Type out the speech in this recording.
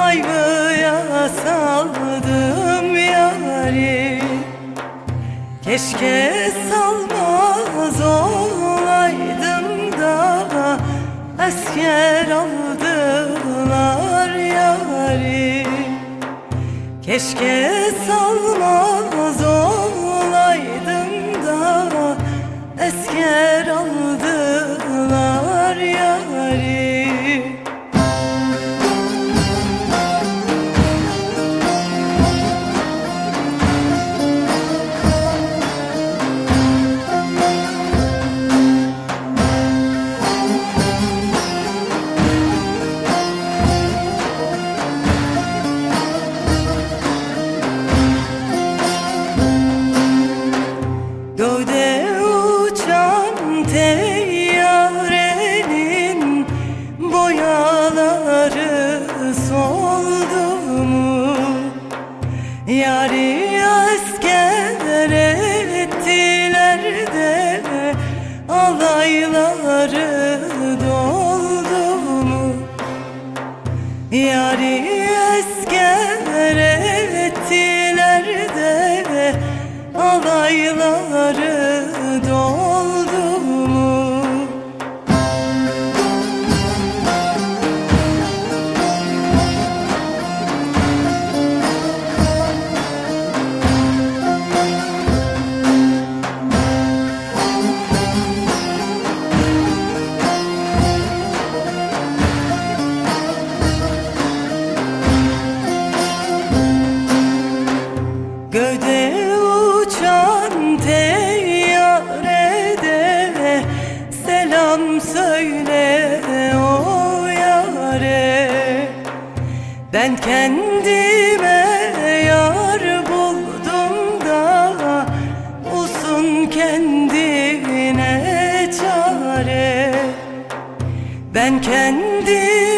ayvaya saldım yari. Keşke salmaz olaydım da asker aldılar yari. Keşke salmaz olaydım da asker aldılar yari. Göğde uçan teyyarenin boyaları soldu mu? Yari asker ettiler de alayları doldu mu? Yari asker ettiler de alayları doldu mu? Göğde uçan teyyarede selam söyle o yâre. Ben kendime yar buldum da bulsun kendine çare. Ben kendime